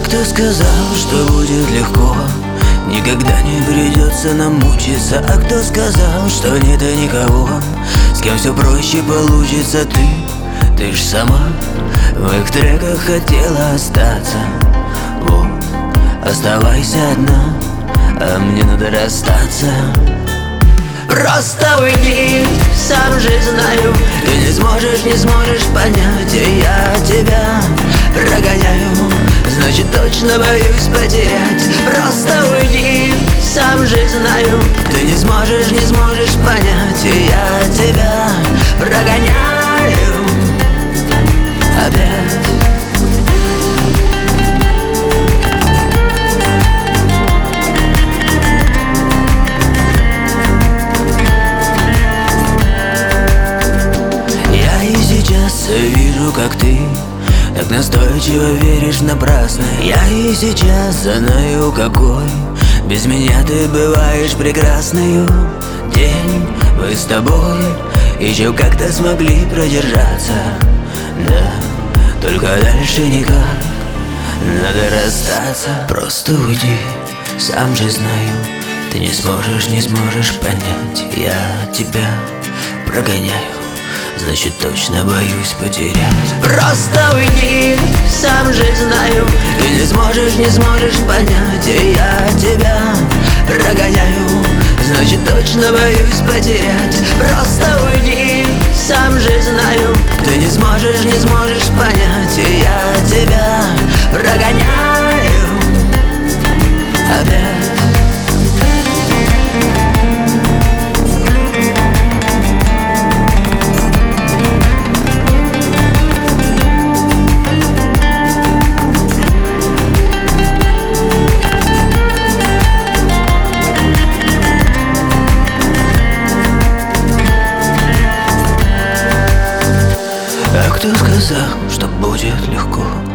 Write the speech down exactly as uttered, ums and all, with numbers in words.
кто сказал, что будет легко? Никогда не придется нам мучиться. А кто сказал, что нет и никого, с кем все проще получится? Ты, ты ж сама в их треках хотела остаться. Вот, оставайся одна, а мне надо расстаться. Просто уйди, сам же знаю, ты не сможешь, не сможешь понять, и я тебя прогоняю, значит точно боюсь потерять. Просто уйди, сам же знаю, ты не сможешь, не сможешь понять, и я тебя прогоняю опять. Вижу, как ты так настойчиво веришь напрасно. Я и сейчас знаю, какой без меня ты бываешь прекрасною. День мы с тобой еще как-то смогли продержаться, да, только дальше никак, надо расстаться. Просто уйди, сам же знаю, ты не сможешь, не сможешь понять, я тебя прогоняю, значит точно боюсь потерять. Просто уйди, сам же знаю, ты не сможешь, не сможешь понять, и я тебя прогоняю, значит точно боюсь потерять. Просто уйди, сам же знаю, ты не сможешь, не сможешь понять, и я тебя прогоняю опять. Кто сказал, что будет легко?